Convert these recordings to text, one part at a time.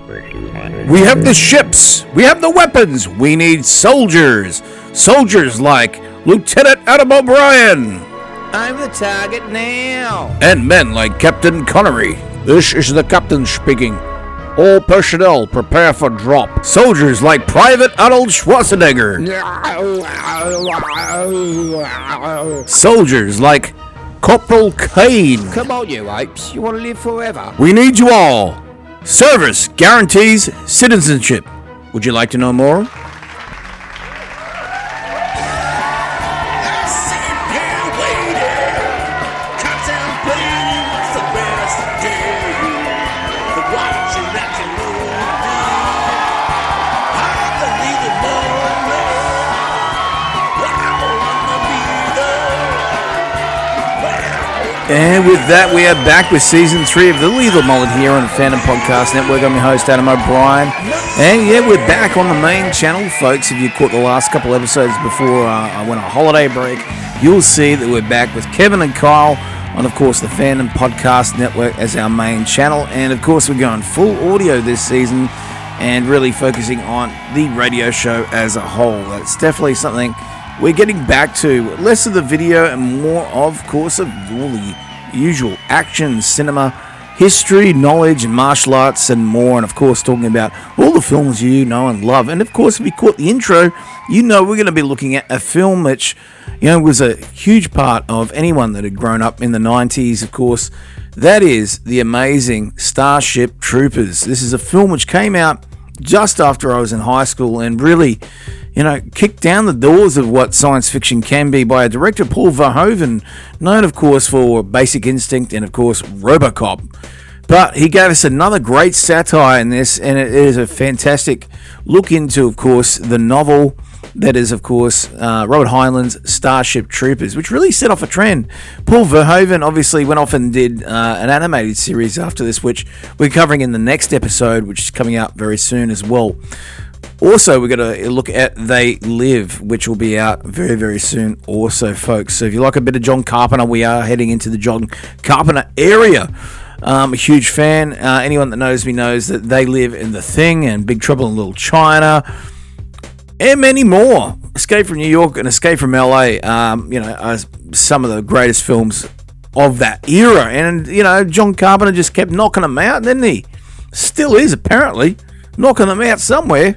We have the ships. We have the weapons. We need soldiers. Soldiers like Lieutenant Adam O'Brien. I'm the target now. And men like Captain Connery. This is the captain speaking. All personnel prepare for drop. Soldiers like Private Arnold Schwarzenegger. Soldiers like Corporal Kane. Come on, you apes. You want to live forever? We need you all. Service guarantees citizenship. Would you like to know more? And with that, we are back with Season 3 of The Lethal Mullet here on the Fandom Podcast Network. I'm your host, Adam O'Brien. And yeah, we're back on the main channel, folks. If you caught the last couple episodes before I went on holiday break, you'll see that we're back with Kevin and Kyle on, of course, the Fandom Podcast Network as our main channel. And, of course, we're going full audio this season and really focusing on the radio show as a whole. That's definitely something we're getting back to. Less of the video and more, of course, of all the usual action, cinema, history, knowledge, and martial arts, and more. And, of course, talking about all the films you know and love. And, of course, if you caught the intro, you know we're going to be looking at a film which, you know, was a huge part of anyone that had grown up in the 90s, of course. That is the amazing Starship Troopers. This is a film which came out just after I was in high school and really, you know, kicked down the doors of what science fiction can be by a director, Paul Verhoeven, known, of course, for Basic Instinct and, of course, RoboCop. But he gave us another great satire in this, and it is a fantastic look into, of course, the novel that is, of course, Robert Heinlein's Starship Troopers, which really set off a trend. Paul Verhoeven obviously went off and did an animated series after this, which we're covering in the next episode, which is coming out very soon as well. Also, we're going to look at They Live, which will be out very, very soon also, folks. So if you like a bit of John Carpenter, we are heading into the John Carpenter area. I'm a huge fan. Anyone that knows me knows that They Live in The Thing and Big Trouble in Little China and many more. Escape from New York and Escape from LA, you know, are some of the greatest films of that era. And, you know, John Carpenter just kept knocking them out, didn't he? Still is, apparently. Knocking them out somewhere.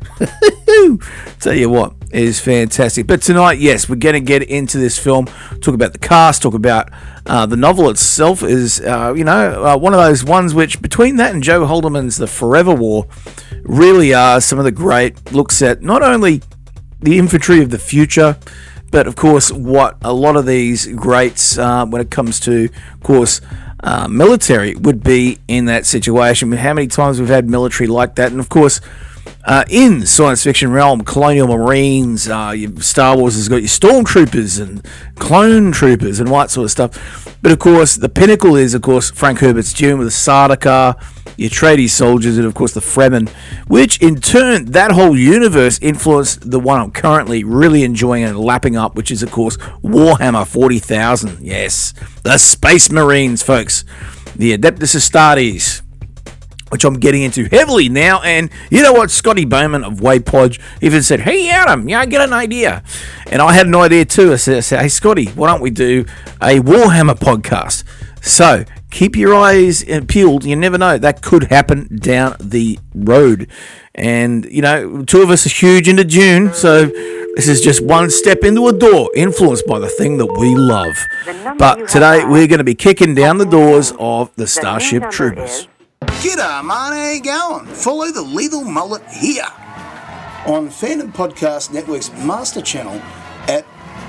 Tell you what, it is fantastic. But tonight, yes, we're going to get into this film, talk about the cast, talk about the novel itself is, you know, one of those ones which, between that and Joe Haldeman's The Forever War, really are some of the great looks at not only the infantry of the future, but, of course, what a lot of these greats, when it comes to, of course, military, would be in that situation. I mean, how many times we've had military like that, and, of course, in science fiction realm, Colonial Marines, Star Wars has got your Stormtroopers and Clone Troopers and all that sort of stuff. But, of course, the pinnacle is, of course, Frank Herbert's Dune with the Sardaukar, your Atreides soldiers, and, of course, the Fremen, which, in turn, that whole universe influenced the one I'm currently really enjoying and lapping up, which is, of course, Warhammer 40,000. Yes, the Space Marines, folks. The Adeptus Astartes, which I'm getting into heavily now. And you know what? Scotty Bowman of Way Podge even said, "Hey, Adam, I get an idea." And I had an idea too. I said, "Hey, Scotty, why don't we do a Warhammer podcast?" So keep your eyes peeled. You never know. That could happen down the road. And, you know, two of us are huge into Dune. So this is just one step into a door influenced by the thing that we love. But today we're going to be kicking down the doors of the Starship Troopers. G'day, man, how you going? Follow the Lethal Mullet here on Fandom Podcast Network's master channel at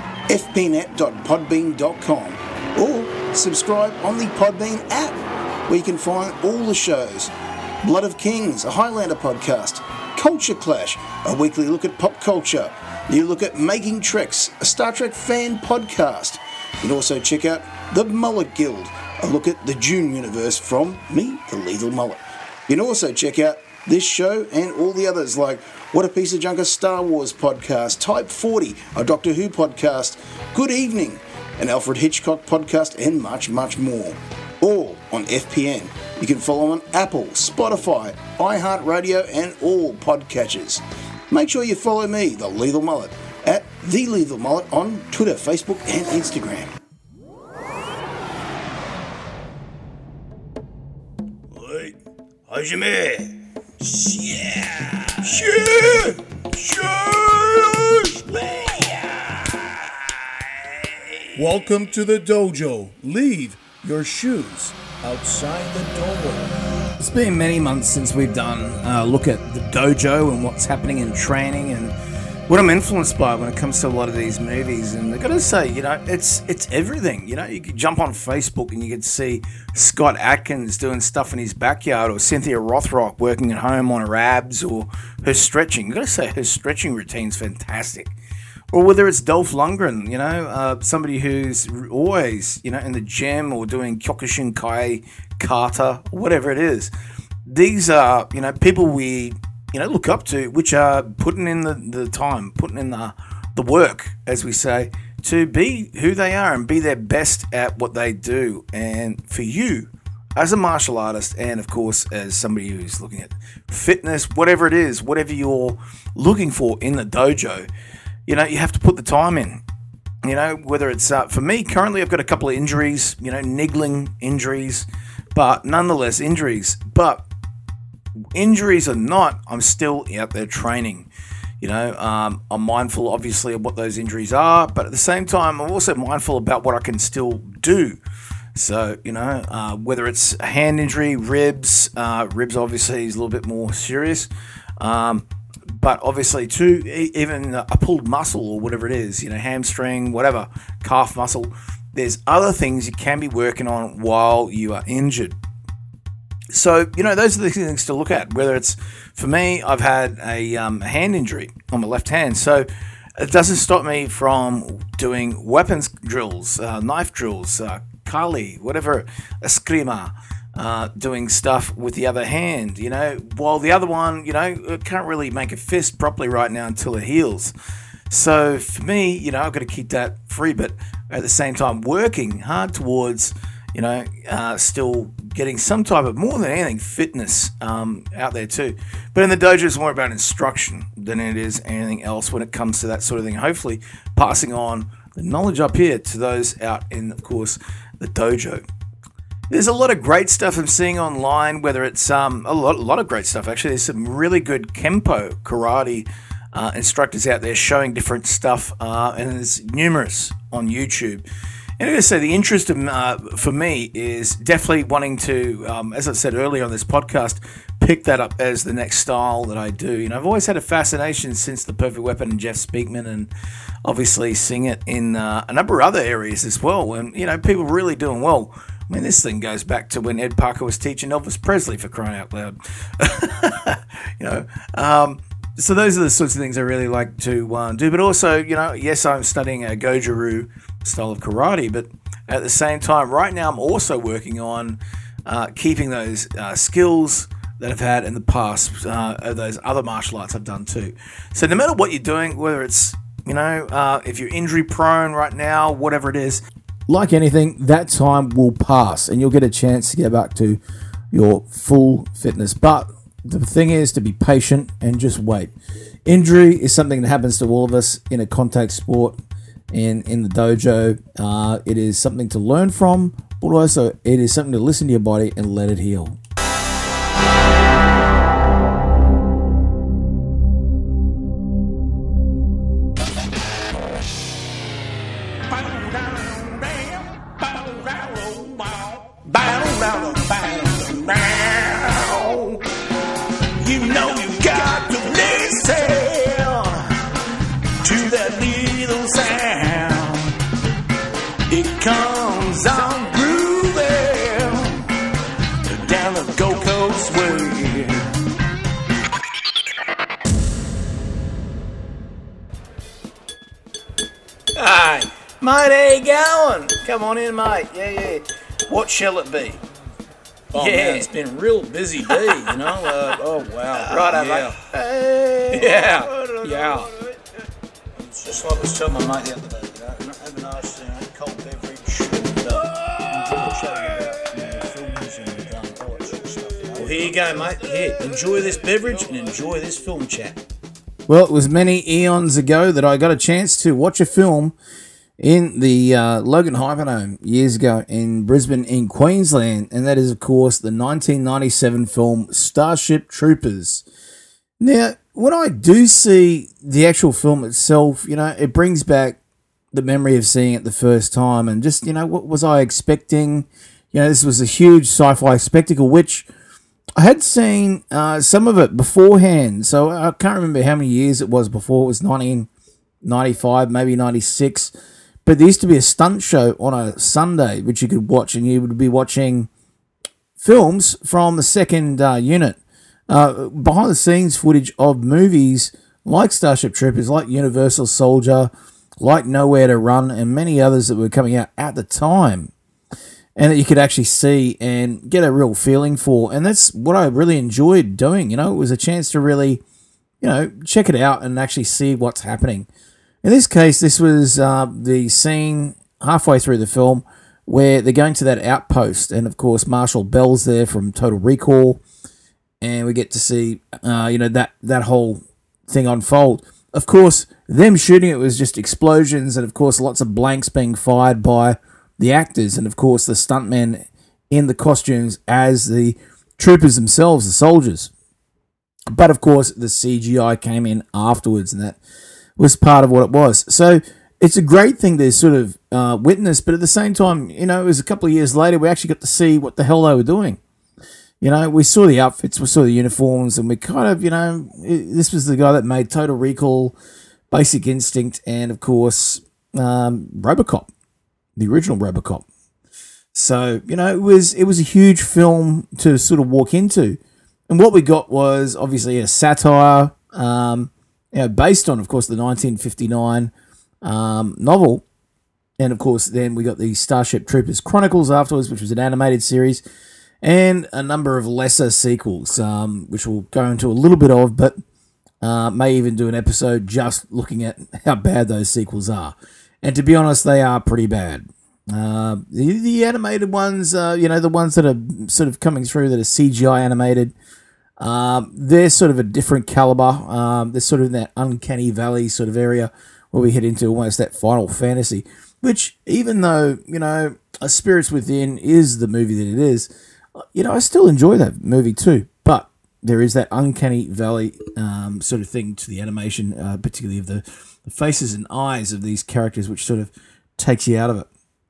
fpnet.podbean.com or subscribe on the Podbean app where you can find all the shows. Blood of Kings, a Highlander podcast. Culture Clash, a weekly look at pop culture. You look at Making Treks, a Star Trek fan podcast. You can also check out The Mullet Guild, a look at the Dune universe from me, the Lethal Mullet. You can also check out this show and all the others like What a Piece of Junk, a Star Wars podcast, Type 40, a Doctor Who podcast, Good Evening, an Alfred Hitchcock podcast, and much, much more. or on FPN. You can follow on Apple, Spotify, iHeartRadio and all podcatchers. Make sure you follow me, The Lethal Mullet, at The Lethal Mullet on Twitter, Facebook and Instagram. Oi, Hajime! Welcome to the dojo. Leave your shoes outside the door. It's been many months since we've done a look at the dojo and what's happening in training and what I'm influenced by when it comes to a lot of these movies. And I've got to say, it's everything. You could jump on Facebook and you could see Scott Atkins doing stuff in his backyard, or Cynthia Rothrock working at home on her abs or her stretching. I've got to say, her stretching routine's fantastic. Or whether it's Dolph Lundgren, somebody who's always, in the gym or doing Kyokushin Kai, kata, whatever it is. These are, people we, look up to, which are putting in the time, putting in the work, as we say, to be who they are and be their best at what they do. And for you, as a martial artist, and of course, as somebody who's looking at fitness, whatever it is, whatever you're looking for in the dojo, you have to put the time in. Whether it's, for me, currently I've got a couple of injuries, niggling injuries, but nonetheless injuries. But injuries or not, I'm still out there training. I'm mindful, obviously, of what those injuries are, but at the same time, I'm also mindful about what I can still do. So, whether it's a hand injury, ribs obviously is a little bit more serious. But obviously, too, even a pulled muscle or whatever it is, hamstring, whatever, calf muscle, there's other things you can be working on while you are injured. So, those are the things to look at. Whether it's, for me, I've had a hand injury on my left hand. So, it doesn't stop me from doing weapons drills, knife drills, kali, whatever, eskrima. Doing stuff with the other hand, while the other one, can't really make a fist properly right now until it heals. So for me, I've got to keep that free, but at the same time working hard towards, still getting some type of, more than anything, fitness out there too. But in the dojo, it's more about instruction than it is anything else when it comes to that sort of thing. Hopefully passing on the knowledge up here to those out in, of course, the dojo. There's a lot of great stuff I'm seeing online, whether it's a lot of great stuff, actually. There's some really good Kempo karate instructors out there showing different stuff, and there's numerous on YouTube. And I'm going to say the interest for me is definitely wanting to, as I said earlier on this podcast, pick that up as the next style that I do. I've always had a fascination since The Perfect Weapon and Jeff Speakman, and obviously seeing it in a number of other areas as well. And, people really doing well. I mean, this thing goes back to when Ed Parker was teaching Elvis Presley, for crying out loud. So those are the sorts of things I really like to do. But also, yes, I'm studying a Goju-Ryu style of karate, but at the same time, right now, I'm also working on keeping those skills that I've had in the past, of those other martial arts I've done too. So no matter what you're doing, whether it's, if you're injury prone right now, whatever it is, like anything, that time will pass and you'll get a chance to get back to your full fitness. But the thing is to be patient and just wait. Injury is something that happens to all of us in a contact sport and in the dojo. It is something to learn from, but also it is something to listen to your body and let it heal. You know you got to listen to that little sound. It comes on grooving down the Gold Coast way. Hey, mate, how you going? Come on in, mate. Yeah. What shall it be? Oh, yeah, man, it's been real busy day, oh, wow. Right, yeah. mate. Hey. Yeah. It's just like I was telling my mate the other day, have a nice cold beverage and enjoy chatting about here you go, mate. Here, enjoy this beverage and enjoy this film chat. Well, it was many eons ago that I got a chance to watch a film in the Logan Hyperdome years ago in Brisbane in Queensland, and that is, of course, the 1997 film Starship Troopers. Now, when I do see the actual film itself, it brings back the memory of seeing it the first time, and just, what was I expecting? This was a huge sci-fi spectacle, which I had seen some of it beforehand, so I can't remember how many years it was before. It was 1995, maybe 96. But there used to be a stunt show on a Sunday, which you could watch, and you would be watching films from the second unit. Behind-the-scenes footage of movies like Starship Troopers, like Universal Soldier, like Nowhere to Run, and many others that were coming out at the time, and that you could actually see and get a real feeling for. And that's what I really enjoyed doing. It was a chance to really, check it out and actually see what's happening. In this case, this was the scene halfway through the film where they're going to that outpost, and of course Marshall Bell's there from Total Recall, and we get to see that whole thing unfold. Of course, them shooting it was just explosions, and of course lots of blanks being fired by the actors, and of course the stuntmen in the costumes as the troopers themselves, the soldiers. But of course the CGI came in afterwards, and that was part of what it was. So it's a great thing to sort of witness, but at the same time, it was a couple of years later, we actually got to see what the hell they were doing. We saw the outfits, we saw the uniforms, and we kind of, this was the guy that made Total Recall, Basic Instinct, and of course, RoboCop, the original RoboCop. So, it was a huge film to sort of walk into. And what we got was obviously a satire, based on, of course, the 1959 novel. And, of course, then we got the Starship Troopers Chronicles afterwards, which was an animated series, and a number of lesser sequels, which we'll go into a little bit of, but may even do an episode just looking at how bad those sequels are. And to be honest, they are pretty bad. The animated ones, the ones that are sort of coming through that are CGI animated, they're sort of a different caliber. They're sort of in that uncanny valley sort of area where we head into almost that Final Fantasy, which even though, A Spirits Within is the movie that it is, I still enjoy that movie too. But there is that uncanny valley sort of thing to the animation, particularly of the faces and eyes of these characters, which sort of takes you out of it.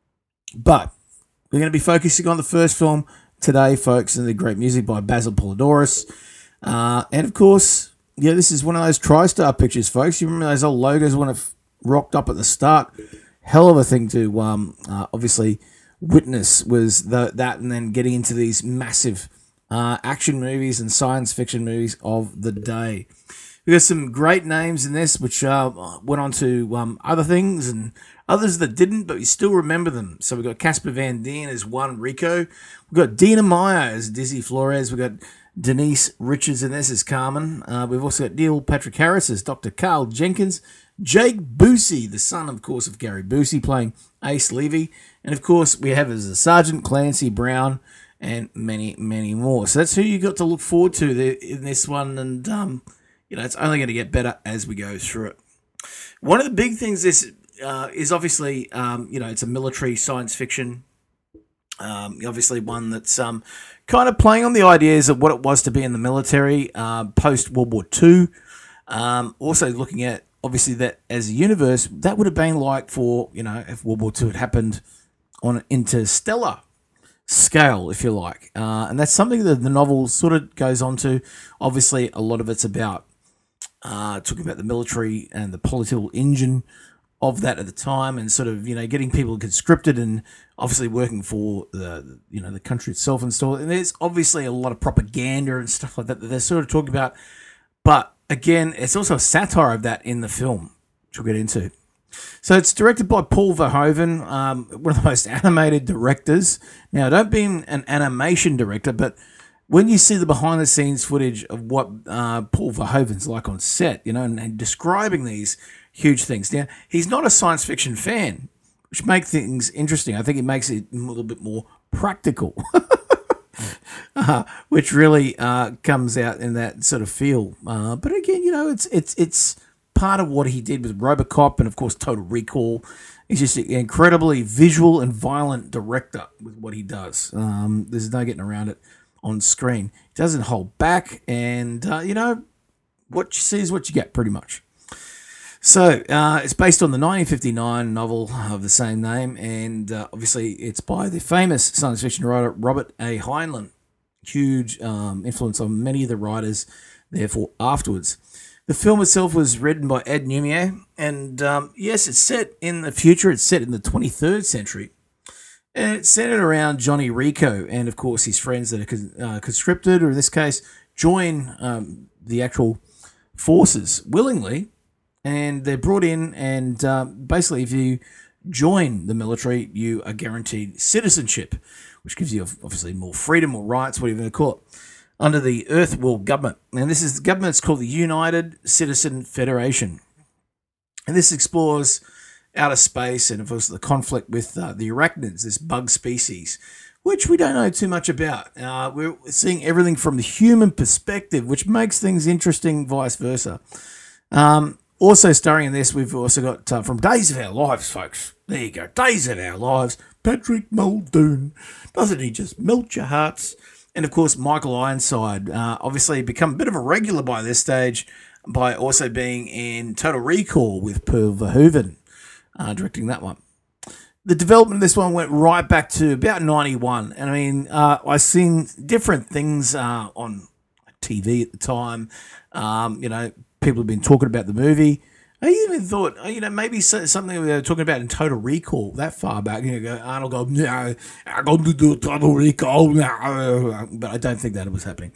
But we're going to be focusing on the first film today, folks, and the great music by Basil Polidoris. And of course, this is one of those TriStar pictures, folks. You remember those old logos when it rocked up at the start? Hell of a thing to obviously witness was that, and then getting into these massive action movies and science fiction movies of the day. We got some great names in this, which went on to other things and others that didn't, but we still remember them. So we've got Casper Van Dien as Juan Rico. We've got Dina Meyer as Dizzy Flores. We've got Denise Richards in this as Carmen. We've also got Neil Patrick Harris as Dr. Carl Jenkins. Jake Busey, the son, of course, of Gary Busey, playing Ace Levy. And, of course, we have as a Sergeant Clancy Brown and many, many more. So that's who you got to look forward to in this one. And, it's only going to get better as we go through it. One of the big things is obviously, it's a military science fiction. Obviously one that's kind of playing on the ideas of what it was to be in the military post-World War II. Also looking at, obviously, that as a universe, that would have been like for, if World War II had happened on an interstellar scale, if you like. And that's something that the novel sort of goes on to. Obviously, a lot of it's about talking about the military and the political engine of that at the time, and sort of, getting people conscripted and obviously working for the country itself and stuff. And there's obviously a lot of propaganda and stuff like that they're sort of talking about. But again, it's also a satire of that in the film, which we'll get into. So it's directed by Paul Verhoeven, one of the most animated directors. Now, don't be an animation director, but when you see the behind-the-scenes footage of what Paul Verhoeven's like on set, and describing these huge things. Now, he's not a science fiction fan, which makes things interesting. I think it makes it a little bit more practical. which really comes out in that sort of feel. But again, it's part of what he did with RoboCop and, of course, Total Recall. He's just an incredibly visual and violent director with what he does. There's no getting around it on screen. He doesn't hold back, and, what you see is what you get, pretty much. So, it's based on the 1959 novel of the same name, and obviously it's by the famous science fiction writer Robert A. Heinlein. Huge influence on many of the writers, therefore, afterwards. The film itself was written by Ed Numier, and yes, it's set in the future. It's set in the 23rd century, and it's centered around Johnny Rico and, of course, his friends that are conscripted, or in this case, join the actual forces willingly. And they're brought in, and basically, if you join the military, you are guaranteed citizenship, which gives you obviously more freedom, more rights, whatever you want to call it, under the Earth World government. And this is the government's called the United Citizen Federation. And this explores outer space and, of course, the conflict with the arachnids, this bug species, which we don't know too much about. We're seeing everything from the human perspective, which makes things interesting, vice versa. Also starring in this, we've also got from Days of Our Lives, folks. There you go, Days of Our Lives. Patrick Muldoon. Doesn't he just melt your hearts? And, of course, Michael Ironside. Obviously become a bit of a regular by this stage by also being in Total Recall with Pearl Verhoeven, directing that one. The development of this one went right back to about 91. And, I mean, I've seen different things on TV at the time. People have been talking about the movie. I even thought, maybe something we were talking about in Total Recall that far back. Arnold go, no, I'm going to do Total Recall. No. But I don't think that was happening.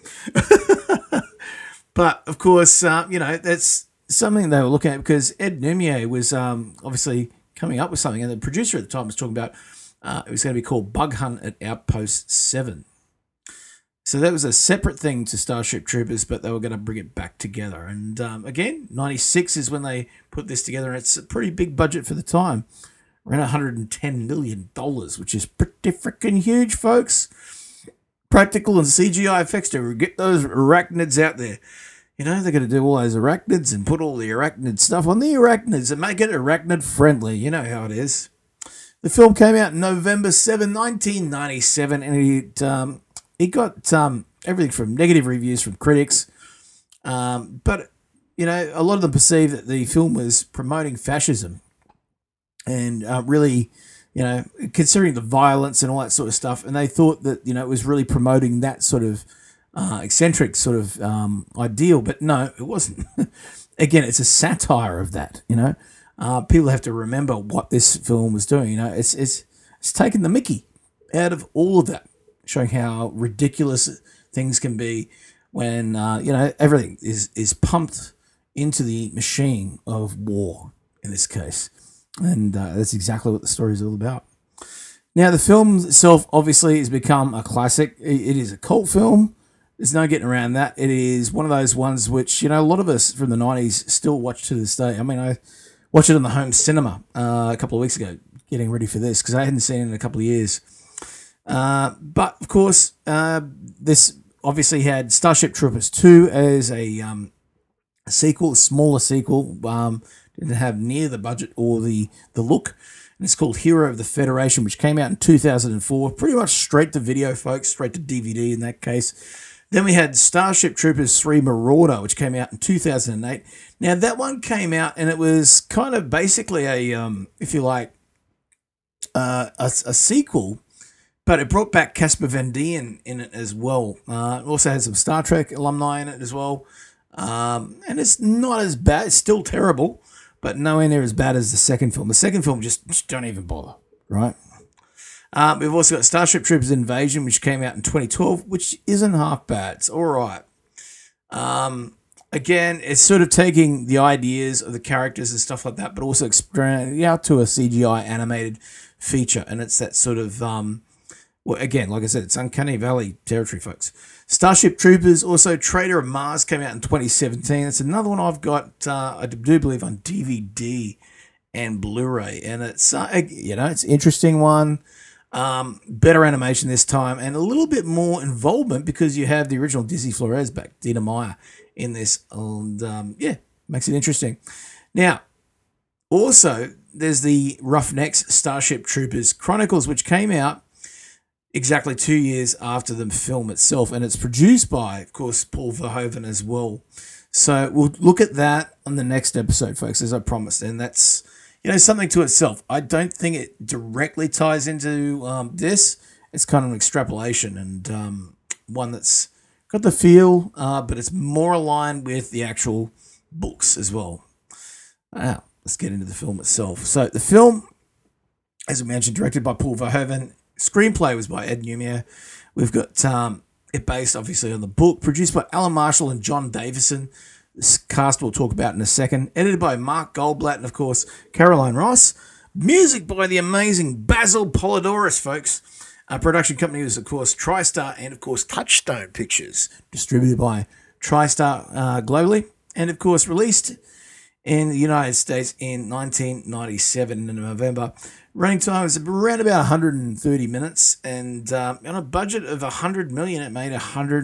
But, of course, that's something they were looking at because Ed Numier was obviously coming up with something. And the producer at the time was talking about it was going to be called Bug Hunt at Outpost 7. So that was a separate thing to Starship Troopers, but they were going to bring it back together. And again, 96 is when they put this together, and it's a pretty big budget for the time. Around $110 million, which is pretty freaking huge, folks. Practical and CGI effects to get those arachnids out there. They're going to do all those arachnids and put all the arachnid stuff on the arachnids and make it arachnid friendly. You know how it is. The film came out November 7, 1997, and it got everything from negative reviews from critics, but, a lot of them perceived that the film was promoting fascism and really, considering the violence and all that sort of stuff, and they thought that, it was really promoting that sort of eccentric sort of ideal, but no, it wasn't. Again, it's a satire of that, People have to remember what this film was doing, it's taken the mickey out of all of that, showing how ridiculous things can be when, everything is pumped into the machine of war, in this case. And that's exactly what the story is all about. Now, the film itself, obviously, has become a classic. It is a cult film. There's no getting around that. It is one of those ones which, a lot of us from the 90s still watch to this day. I mean, I watched it on the home cinema a couple of weeks ago, getting ready for this, because I hadn't seen it in a couple of years. But, of course, this obviously had Starship Troopers 2 as a sequel, a smaller sequel. Didn't have near the budget or the look. And it's called Hero of the Federation, which came out in 2004. Pretty much straight to video, folks, straight to DVD in that case. Then we had Starship Troopers 3 Marauder, which came out in 2008. Now, that one came out, and it was kind of basically a, if you like, a sequel. But it brought back Casper Van Dien in it as well. It also had some Star Trek alumni in it as well. And it's not as bad. It's still terrible, but nowhere near as bad as the second film. The second film just don't even bother, right? We've also got Starship Troopers Invasion, which came out in 2012, which isn't half bad. It's all right. Again, it's sort of taking the ideas of the characters and stuff like that, but also expanding out to a CGI animated feature. And it's that sort of... well, again, like I said, it's Uncanny Valley territory, folks. Starship Troopers, also Traitor of Mars, came out in 2017. It's another one I've got, I do believe, on DVD and Blu-ray. And it's, it's an interesting one. Better animation this time, and a little bit more involvement because you have the original Dizzy Flores back, Dina Meyer, in this, and makes it interesting. Now, also, there's the Roughnecks Starship Troopers Chronicles, which came out exactly 2 years after the film itself, and it's produced by, of course, Paul Verhoeven as well. So we'll look at that on the next episode, folks, as I promised, and that's something to itself. I don't think it directly ties into this. It's kind of an extrapolation and one that's got the feel, but it's more aligned with the actual books as well. Now, let's get into the film itself. So the film, as we mentioned, directed by Paul Verhoeven. Screenplay was by Ed Neumeyer. We've got it based, obviously, on the book. Produced by Alan Marshall and John Davison. This cast we'll talk about in a second. Edited by Mark Goldblatt and, of course, Caroline Ross. Music by the amazing Basil Polidoris, folks. Our production company was, of course, TriStar and, of course, Touchstone Pictures. Distributed by TriStar globally. And, of course, released in the United States in 1997 in November. Running time was around about 130 minutes. And on a budget of $100 million, it made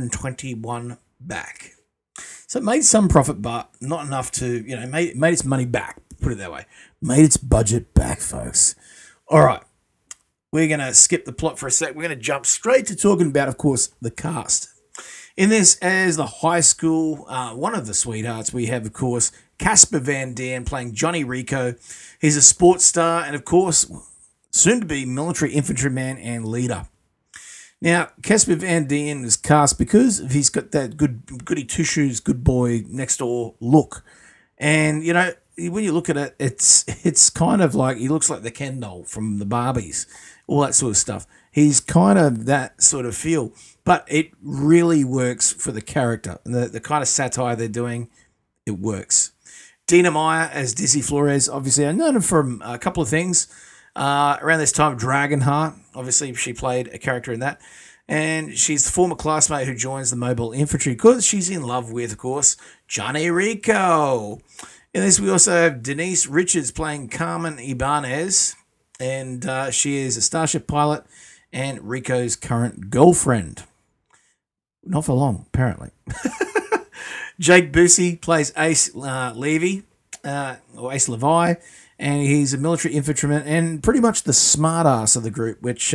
$121 back. So it made some profit, but not enough to, made its money back, put it that way. Made its budget back, folks. All right, we're going to skip the plot for a sec. We're going to jump straight to talking about, of course, the cast. In this, as the high school, one of the sweethearts, we have, of course, Casper Van Dien playing Johnny Rico. He's a sports star and, of course, soon-to-be military infantryman and leader. Now, Casper Van Dien is cast because he's got that goody two-shoes, good boy, next-door look. And, when you look at it, it's kind of like, he looks like the Ken doll from the Barbies, all that sort of stuff. He's kind of that sort of feel. But it really works for the character. And the kind of satire they're doing, it works. Dina Meyer as Dizzy Flores, obviously, I know her from a couple of things. Around this time, Dragonheart, obviously she played a character in that, and she's the former classmate who joins the mobile infantry because she's in love with, of course, Johnny Rico. In this, we also have Denise Richards playing Carmen Ibanez, and she is a Starship pilot and Rico's current girlfriend. Not for long, apparently. Jake Busey plays Ace Levy, or Ace Levi, and he's a military infantryman and pretty much the smart ass of the group, which,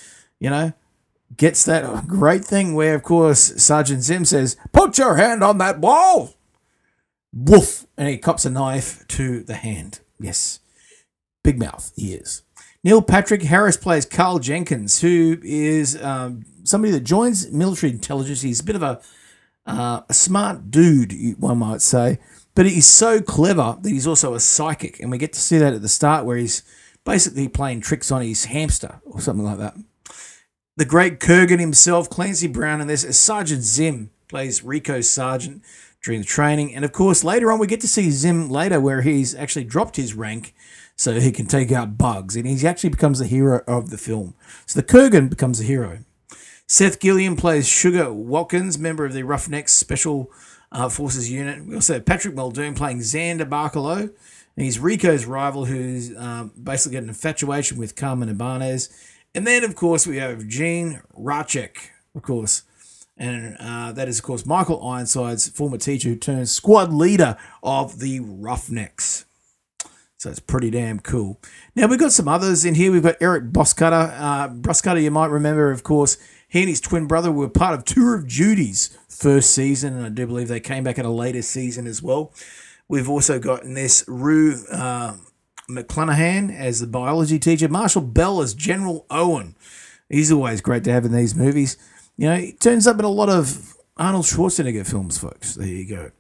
gets that great thing where, of course, Sergeant Zim says, "Put your hand on that wall!" Woof! And he cops a knife to the hand. Yes. Big mouth, he is. Neil Patrick Harris plays Carl Jenkins, who is somebody that joins military intelligence. He's a bit of a smart dude, one might say. But he's so clever that he's also a psychic. And we get to see that at the start where he's basically playing tricks on his hamster or something like that. The great Kurgan himself, Clancy Brown, in this as Sergeant Zim, plays Rico's sergeant during the training. And, of course, later on we get to see Zim later where he's actually dropped his rank so he can take out bugs. And he actually becomes the hero of the film. So the Kurgan becomes the hero. Seth Gilliam plays Sugar Watkins, member of the Roughnecks Special Forces unit. We also have Patrick Muldoon playing Xander Barkalow, and he's Rico's rival who's basically got an infatuation with Carmen Ibanez. And then, of course, we have Gene Rachek, of course, and that is, of course, Michael Ironside's former teacher who turns squad leader of the Roughnecks. So it's pretty damn cool. Now, we've got some others in here. We've got Eric Boscutter. Boscutter, you might remember, of course, he and his twin brother were part of Tour of Duty's first season, and I do believe they came back in a later season as well. We've also got in this Rue McClanahan as the biology teacher, Marshall Bell as General Owen. He's always great to have in these movies. He turns up in a lot of Arnold Schwarzenegger films, folks. There you go.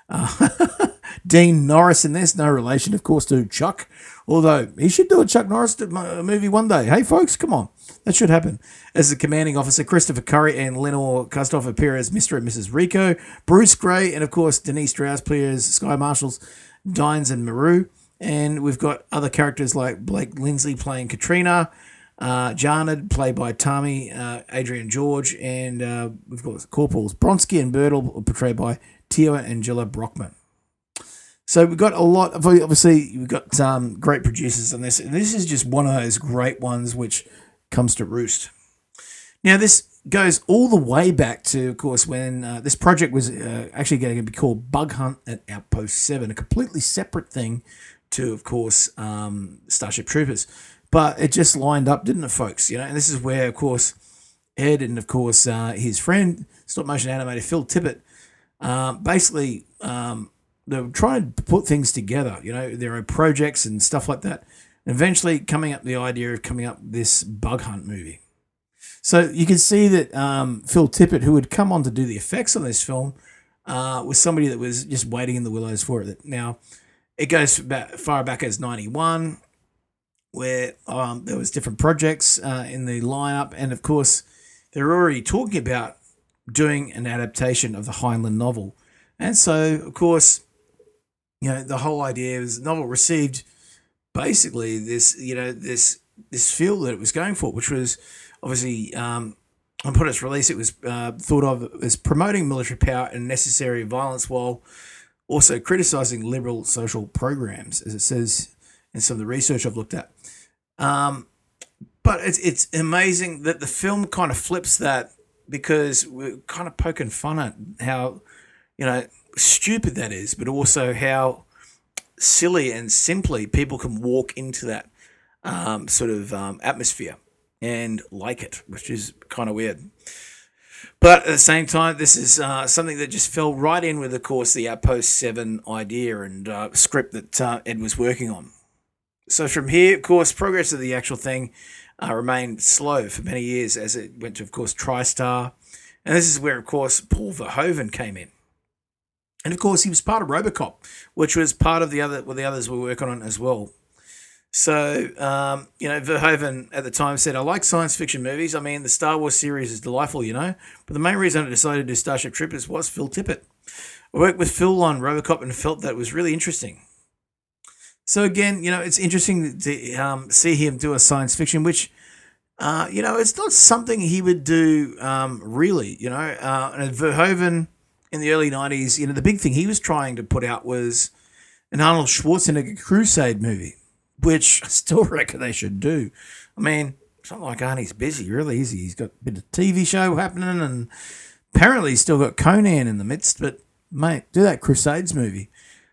Dean Norris in this, no relation, of course, to Chuck, although he should do a Chuck Norris movie one day. Hey, folks, come on. That should happen. As the commanding officer, Christopher Curry and Lenore Kustoff appear as Mr. and Mrs. Rico. Bruce Gray and, of course, Denise Strauss play as Sky Marshals, Dines and Maru. And we've got other characters like Blake Lindsay playing Katrina, Jarnard, played by Tommy, Adrian George, and we've got Corporals Bronsky and Birdle, portrayed by Tia Angela Brockman. So we've got a lot of, obviously, we've got great producers on this. And this is just one of those great ones which comes to roost. Now, this goes all the way back to, of course, when this project was actually going to be called Bug Hunt at Outpost 7, a completely separate thing to, of course, Starship Troopers. But it just lined up, didn't it, folks? And this is where, of course, Ed and, of course, his friend, stop-motion animator Phil Tippett, basically they were trying to put things together, their own projects and stuff like that. And eventually coming up the idea of coming up with this Bug Hunt movie. So you can see that Phil Tippett, who had come on to do the effects on this film, was somebody that was just waiting in the willows for it. Now, it goes far back as 91, where there was different projects in the lineup. And, of course, they were already talking about doing an adaptation of the Heinlein novel. And so, of course, the whole idea was the novel received basically this, this feel that it was going for, which was obviously, upon its release, it was thought of as promoting military power and necessary violence while also criticising liberal social programs, as it says in some of the research I've looked at. But it's amazing that the film kind of flips that, because we're kind of poking fun at how, stupid that is, but also how silly and simply people can walk into that sort of atmosphere and like it, which is kind of weird. But at the same time, this is something that just fell right in with, of course, the Outpost 7 idea and script that Ed was working on. So from here, of course, progress of the actual thing remained slow for many years as it went to, of course, TriStar. And this is where, of course, Paul Verhoeven came in. And, of course, he was part of RoboCop, which was part of the others were working on as well. So, Verhoeven at the time said, I like science fiction movies. I mean, the Star Wars series is delightful, But the main reason I decided to do Starship Troopers was Phil Tippett. I worked with Phil on RoboCop and felt that it was really interesting. So, again, it's interesting to see him do a science fiction, which, it's not something he would do really, And Verhoeven in the early 90s, the big thing he was trying to put out was an Arnold Schwarzenegger Crusade movie, which I still reckon they should do. I mean, it's not like Arnie's busy, really, is he? He's got a bit of TV show happening, and apparently he's still got Conan in the midst, but, mate, do that Crusades movie.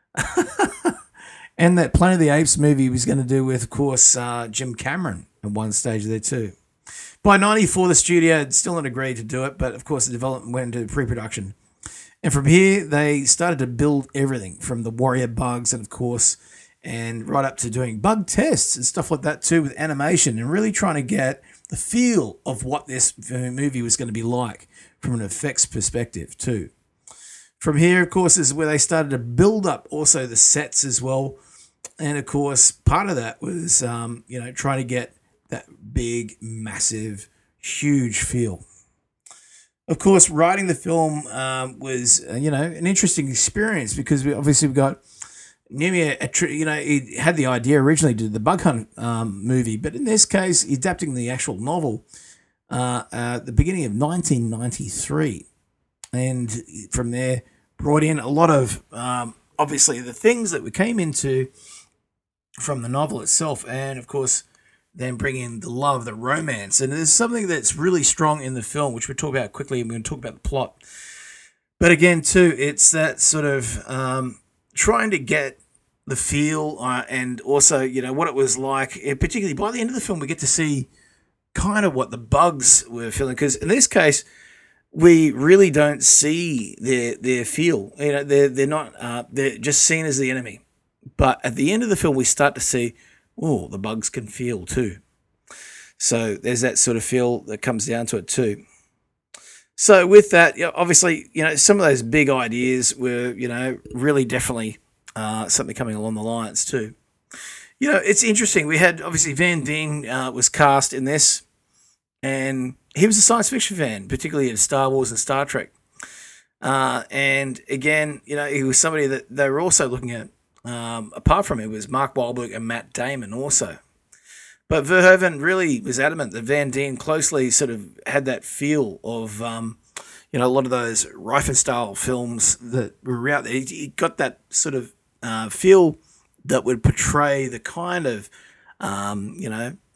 And that Planet of the Apes movie he was going to do with, of course, Jim Cameron at one stage there too. By 94, the studio had still not agreed to do it, but, of course, the development went into pre-production. And from here, they started to build everything from the warrior bugs and, of course, and right up to doing bug tests and stuff like that too with animation and really trying to get the feel of what this movie was going to be like from an effects perspective too. From here, of course, is where they started to build up also the sets as well. And, of course, part of that was, trying to get that big, massive, huge feel. Of course, writing the film was, an interesting experience because we've got Numiya, he had the idea originally to do the Bug Hunt movie, but in this case, adapting the actual novel at the beginning of 1993. And from there, brought in a lot of, obviously, the things that we came into from the novel itself, and, of course, then bring in the love, the romance. And there's something that's really strong in the film, which we'll talk about quickly, and we're going to talk about the plot. But again, too, it's that sort of trying to get the feel and also, what it was like. Particularly by the end of the film, we get to see kind of what the bugs were feeling. Because in this case, we really don't see their feel. They're not. They're just seen as the enemy. But at the end of the film, we start to see, the bugs can feel too. So there's that sort of feel that comes down to it too. So with that, obviously, some of those big ideas were, really definitely something coming along the lines too. It's interesting. We had, obviously, Van Dien was cast in this, and he was a science fiction fan, particularly in Star Wars and Star Trek. And again, he was somebody that they were also looking at. Apart from it was Mark Wahlberg and Matt Damon also. But Verhoeven really was adamant that Van Dien closely sort of had that feel of, a lot of those Riefenstahl films that were out there. He got that sort of feel that would portray the kind of,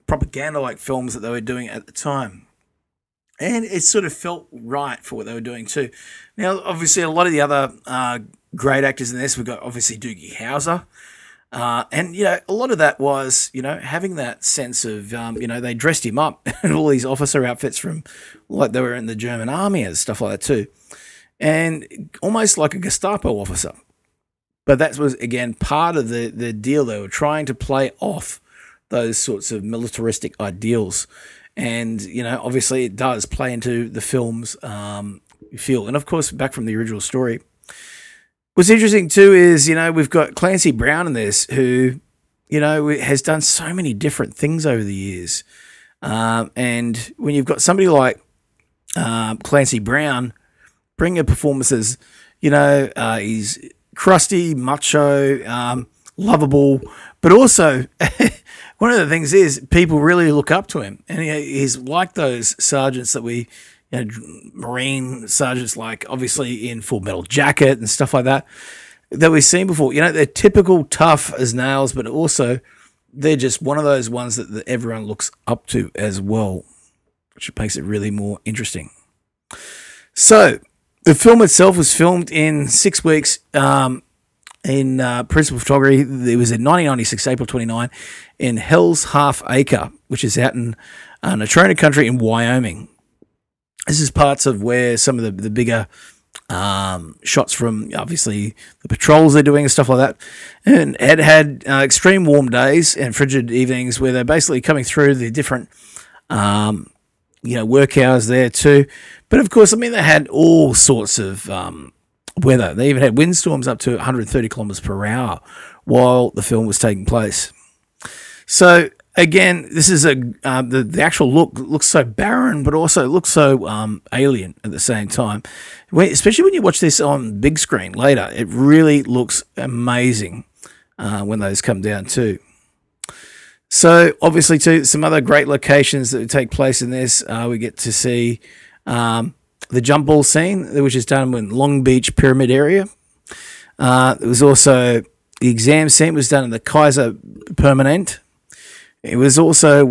propaganda-like films that they were doing at the time. And it sort of felt right for what they were doing too. Now, obviously, a lot of the other great actors in this, we've got obviously Doogie Howser. And, a lot of that was, having that sense of, they dressed him up in all these officer outfits from like they were in the German army and stuff like that too. And almost like a Gestapo officer. But that was, again, part of the deal. They were trying to play off those sorts of militaristic ideals. And, obviously it does play into the film's feel. And, of course, back from the original story. What's interesting, too, is, we've got Clancy Brown in this who, has done so many different things over the years. And when you've got somebody like Clancy Brown bringing performances, he's crusty, macho, lovable, but also one of the things is people really look up to him, and he's like those sergeants that we, Marine sergeants, like obviously in Full Metal Jacket and stuff like that we've seen before. They're typical tough as nails, but also they're just one of those ones that everyone looks up to as well, which makes it really more interesting. So the film itself was filmed in 6 weeks. In principal photography, it was in 1996, April 29, in Hell's Half Acre, which is out in Natrona country in Wyoming. This is parts of where some of the bigger shots from, obviously, the patrols they're doing and stuff like that. And it had extreme warm days and frigid evenings where they're basically coming through the different, work hours there too. But, of course, they had all sorts of weather. They even had windstorms up to 130 kilometers per hour while the film was taking place. So again, this is the actual look looks so barren, but also looks so alien at the same time. Especially when you watch this on big screen later, it really looks amazing when those come down too. So obviously, too, some other great locations that take place in this. We get to see the jump ball scene, which is done in Long Beach Pyramid area. There was also the exam scene was done in the Kaiser Permanente. It was also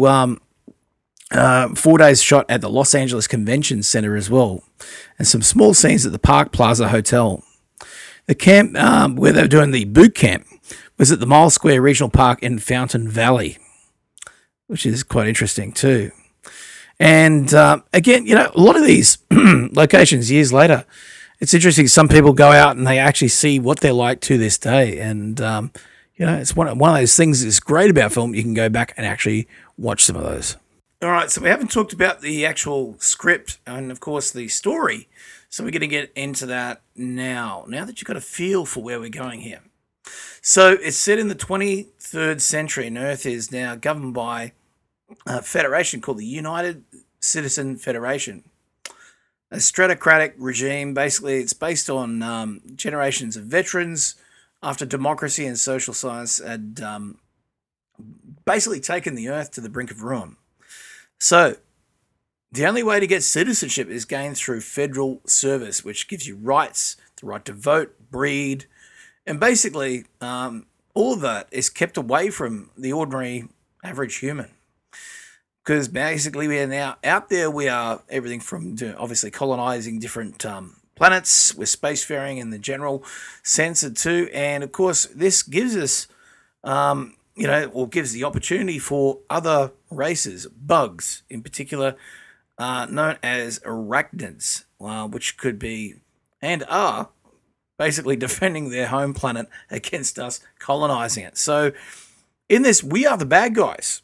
4 days shot at the Los Angeles Convention Center as well, and some small scenes at the Park Plaza Hotel. The camp where they were doing the boot camp was at the Mile Square Regional Park in Fountain Valley, which is quite interesting too. And again, a lot of these locations years later, it's interesting. Some people go out and they actually see what they're like to this day. And, it's one of those things that's great about film. You can go back and actually watch some of those. All right, so we haven't talked about the actual script and, of course, the story. So we're going to get into that now that you've got a feel for where we're going here. So it's set in the 23rd century, and Earth is now governed by a federation called the United Citizen Federation. A stratocratic regime. Basically, it's based on generations of veterans after democracy and social science had basically taken the Earth to the brink of ruin. So the only way to get citizenship is gained through federal service, which gives you rights, the right to vote, breed, and basically all of that is kept away from the ordinary average human. Because basically we are now out there, we are everything from obviously colonizing different planets, we're spacefaring in the general sense too, and of course this gives us, gives the opportunity for other races, bugs in particular, known as arachnids, which could be and are basically defending their home planet against us colonizing it. So in this, we are the bad guys.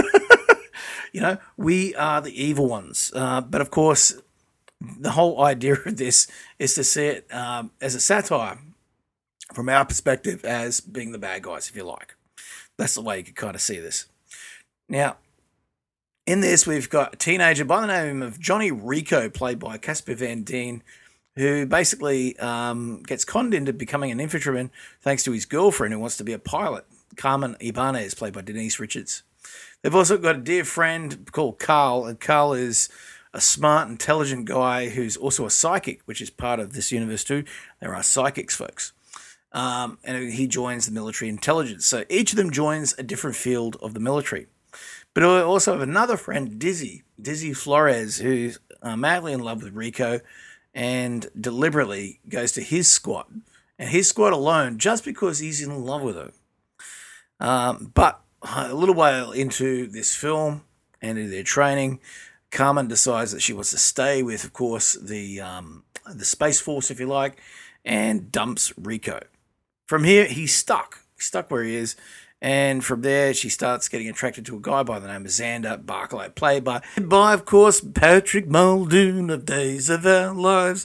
We are the evil ones. But of course, the whole idea of this is to see it as a satire from our perspective as being the bad guys, if you like. That's the way you could kind of see this. Now, in this, we've got a teenager by the name of Johnny Rico, played by Casper Van Dien, who basically gets conned into becoming an infantryman thanks to his girlfriend who wants to be a pilot, Carmen Ibanez, played by Denise Richards. They've also got a dear friend called Carl, and Carl is a smart, intelligent guy who's also a psychic, which is part of this universe too. There are psychics, folks. And he joins the military intelligence. So each of them joins a different field of the military. But I also have another friend, Dizzy Flores, who's madly in love with Rico and deliberately goes to his squad. And his squad alone, just because he's in love with her. But a little while into this film and in their training, Carmen decides that she wants to stay with, of course, the Space Force, if you like, and dumps Rico. From here, he's stuck. He's stuck where he is. And from there, she starts getting attracted to a guy by the name of Xander Barclay, played by, of course, Patrick Muldoon of Days of Our Lives.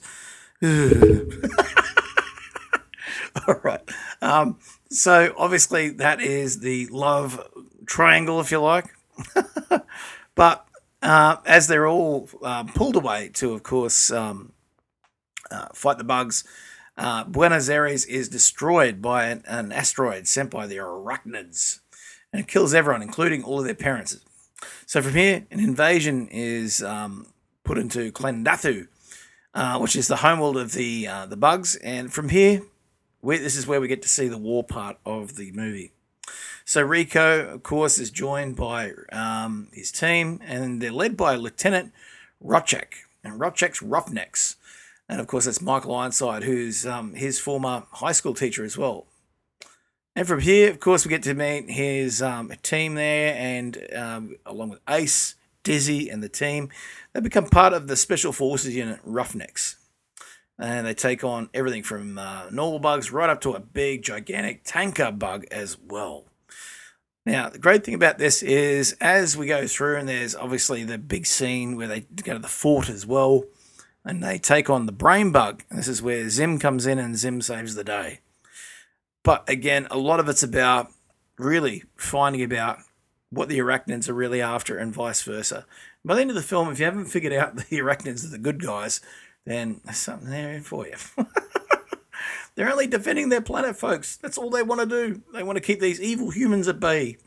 All right. So, obviously, that is the love triangle, if you like. But as they're all pulled away to, of course, fight the bugs, Buenos Aires is destroyed by an asteroid sent by the Arachnids, and it kills everyone, including all of their parents. So from here, an invasion is put into Klendathu, which is the homeworld of the bugs, and from here, this is where we get to see the war part of the movie. So Rico, of course, is joined by his team, and they're led by Lieutenant Rotchak, and Rotchak's Roughnecks. And, of course, that's Michael Ironside, who's his former high school teacher as well. And from here, of course, we get to meet his team there, and along with Ace, Dizzy, and the team, they become part of the Special Forces Unit Roughnecks. And they take on everything from normal bugs right up to a big, gigantic tanker bug as well. Now, the great thing about this is, as we go through, and there's obviously the big scene where they go to the fort as well, and they take on the brain bug. And this is where Zim comes in and Zim saves the day. But again, a lot of it's about really finding about what the Arachnids are really after and vice versa. By the end of the film, if you haven't figured out the Arachnids are the good guys, then there's something there for you. They're only defending their planet, folks. That's all they want to do. They want to keep these evil humans at bay.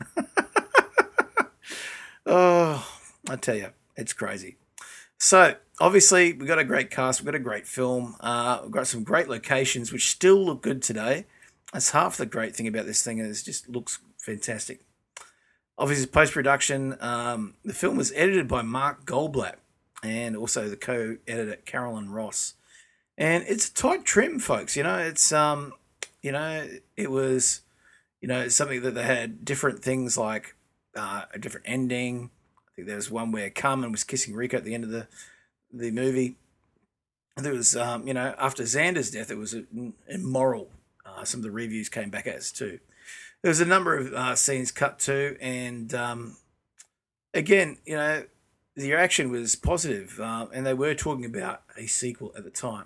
Oh, I tell you, it's crazy. So, obviously, we've got a great cast, we've got a great film, we've got some great locations which still look good today. That's half the great thing about this thing, is it just looks fantastic. Obviously, post-production, the film was edited by Mark Goldblatt and also the co-editor Carolyn Ross. And it's a tight trim, folks. It's, it was, something that they had different things like a different ending. I think there was one where Carmen was kissing Rico at the end of the movie. And there was, after Xander's death, it was immoral. Some of the reviews came back as too. There was a number of scenes cut too, and again, the reaction was positive, and they were talking about a sequel at the time.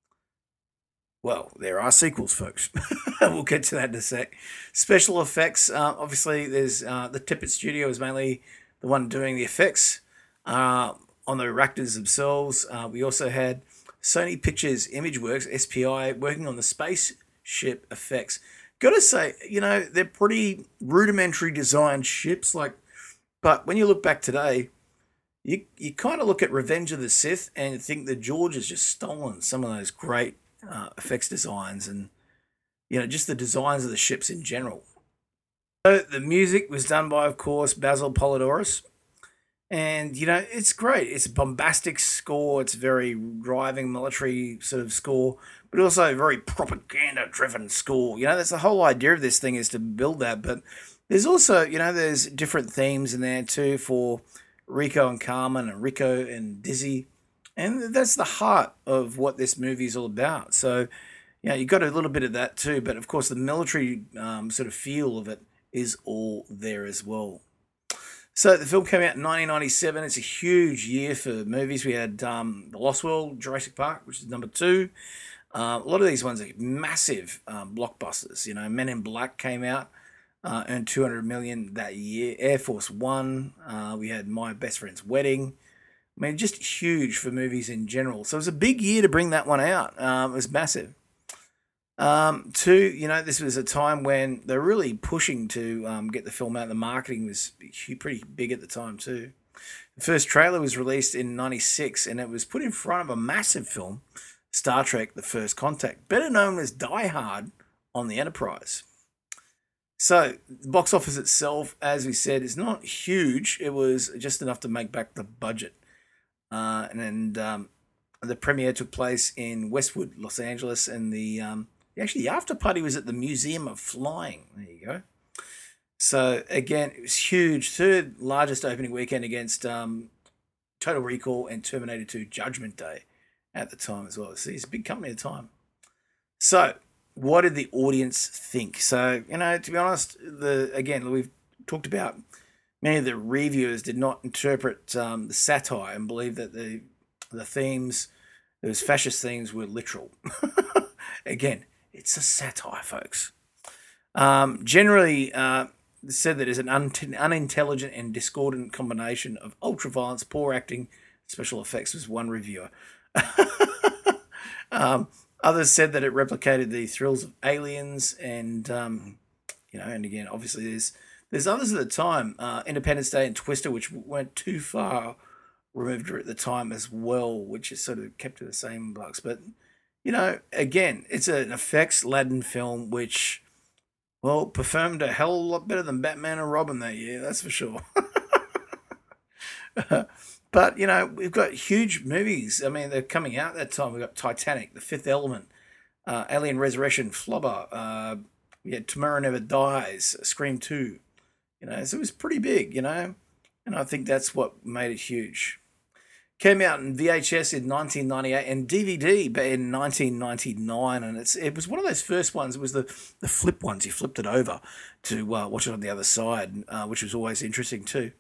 Well, there are sequels, folks. We'll get to that in a sec. Special effects, obviously, there's the Tippett Studio is mainly the one doing the effects on the Arachnids themselves. We also had Sony Pictures Imageworks, SPI, working on the spaceship effects. Got to say, they're pretty rudimentary designed ships, but when you look back today, you kind of look at Revenge of the Sith and think that George has just stolen some of those great effects designs and, just the designs of the ships in general. So the music was done by, of course, Basil Polidoris. And, it's great. It's a bombastic score. It's a very driving military sort of score, but also a very propaganda-driven score. That's the whole idea of this thing, is to build that. But there's also, there's different themes in there too for Rico and Carmen and Rico and Dizzy. And that's the heart of what this movie is all about. So, you got a little bit of that too. But, of course, the military sort of feel of it is all there as well. So the film came out in 1997. It's a huge year for movies. We had The Lost World, Jurassic Park, which is number 2. A lot of these ones are massive blockbusters. Men in Black came out, earned $200 million that year. Air Force One. We had My Best Friend's Wedding. I mean, just huge for movies in general. So it was a big year to bring that one out. It was massive. 2, this was a time when they were really pushing to get the film out. The marketing was pretty big at the time too. The first trailer was released in 96, and it was put in front of a massive film, Star Trek: The First Contact, better known as Die Hard on the Enterprise. So the box office itself, as we said, is not huge. It was just enough to make back the budget. The premiere took place in Westwood, Los Angeles, and the after party was at the Museum of Flying. There you go. So again, it was huge. Third largest opening weekend against Total Recall and Terminator 2 Judgment Day at the time as well. See, it's a big company at the time. So what did the audience think? So, to be honest, we've talked about many of the reviewers did not interpret the satire and believe that the themes, those fascist themes, were literal. Again, it's a satire, folks. Generally, said that it's an unintelligent and discordant combination of ultra-violence, poor acting, special effects, was one reviewer. Others said that it replicated the thrills of Aliens, and and again, obviously there's others at the time, Independence Day and Twister, which weren't too far removed at the time as well, which is sort of kept to the same box. But again, it's an effects-laden film, which performed a hell of a lot better than Batman and Robin that year, that's for sure. But, we've got huge movies. I mean, they're coming out that time. We've got Titanic, The Fifth Element, Alien Resurrection, Flubber, Tomorrow Never Dies, Scream 2. So it was pretty big, and I think that's what made it huge. Came out in VHS in 1998 and DVD in 1999, and it was one of those first ones. It was the flip ones. You flipped it over to watch it on the other side, which was always interesting too.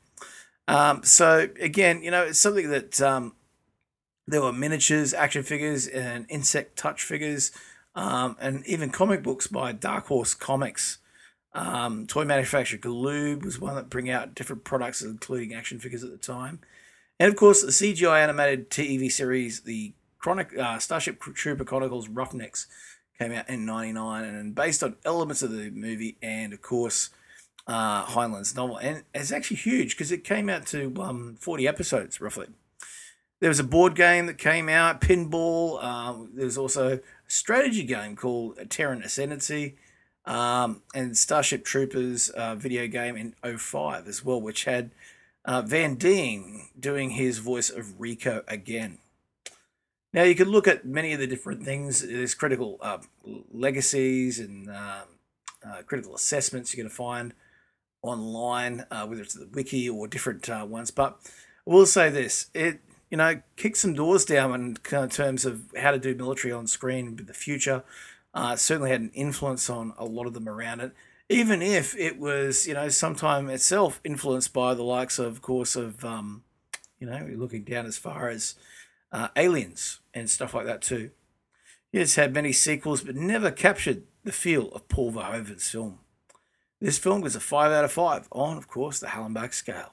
So again, it's something that there were miniatures, action figures, and insect touch figures, and even comic books by Dark Horse Comics. Toy manufacturer Galoob was one that bring out different products, including action figures at the time. And of course, the CGI animated TV series, the Starship Trooper Chronicles Roughnecks, came out in 1999, and based on elements of the movie and, of course, Heinlein's novel. And it's actually huge because it came out to 40 episodes, roughly. There was a board game that came out, pinball. There was also a strategy game called Terran Ascendancy, and Starship Troopers video game in 2005 as well, which had Van Dien doing his voice of Rico again. Now, you could look at many of the different things. There's critical legacies and critical assessments you're going to find online, whether it's the wiki or different ones. But I will say this, it kicked some doors down in terms of how to do military on screen with the future. Certainly had an influence on a lot of them around it, even if it was, sometime itself influenced by the likes of course, of, looking down as far as Aliens and stuff like that too. It's had many sequels, but never captured the feel of Paul Verhoeven's film. This film was a 5 out of 5 on, of course, the Hallenbach scale.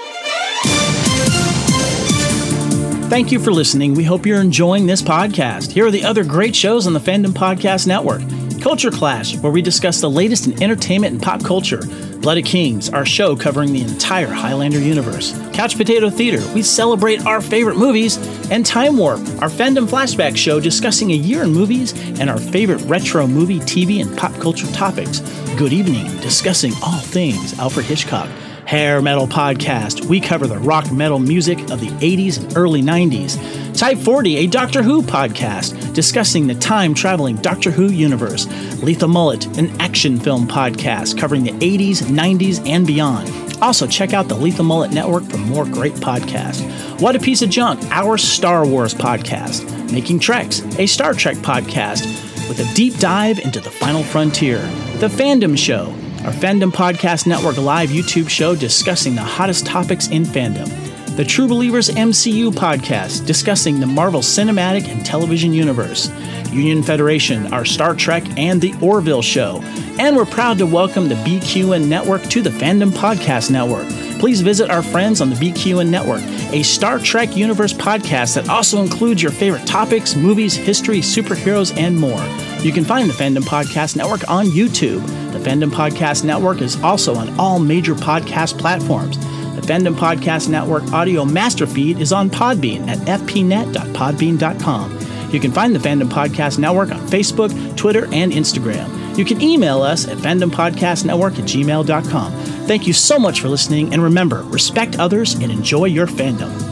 Thank you for listening. We hope you're enjoying this podcast. Here are the other great shows on the Fandom Podcast Network. Culture Clash, where we discuss the latest in entertainment and pop culture. Blood of Kings, our show covering the entire Highlander universe. Couch Potato Theater, we celebrate our favorite movies. And Time Warp, our fandom flashback show discussing a year in movies and our favorite retro movie, TV, and pop culture topics. Good Evening, discussing all things Alfred Hitchcock. Hair Metal Podcast, we cover the rock metal music of the 80s and early 90s. Type 40, a Doctor Who podcast, discussing the time-traveling Doctor Who universe. Lethal Mullet, an action film podcast covering the 80s, 90s, and beyond. Also, check out the Lethal Mullet Network for more great podcasts. What a Piece of Junk, our Star Wars podcast. Making Treks, a Star Trek podcast with a deep dive into the final frontier. The Fandom Show, our Fandom Podcast Network live YouTube show discussing the hottest topics in fandom. The True Believers MCU podcast discussing the Marvel Cinematic and Television Universe. Union Federation, our Star Trek and the Orville show. And we're proud to welcome the BQN Network to the Fandom Podcast Network. Please visit our friends on the BQN Network, a Star Trek Universe podcast that also includes your favorite topics, movies, history, superheroes, and more. You can find the Fandom Podcast Network on YouTube. The Fandom Podcast Network is also on all major podcast platforms. The Fandom Podcast Network audio master feed is on Podbean at fpnet.podbean.com. You can find the Fandom Podcast Network on Facebook, Twitter, and Instagram. You can email us at fandompodcastnetwork@gmail.com. Thank you so much for listening, and remember, respect others and enjoy your fandom.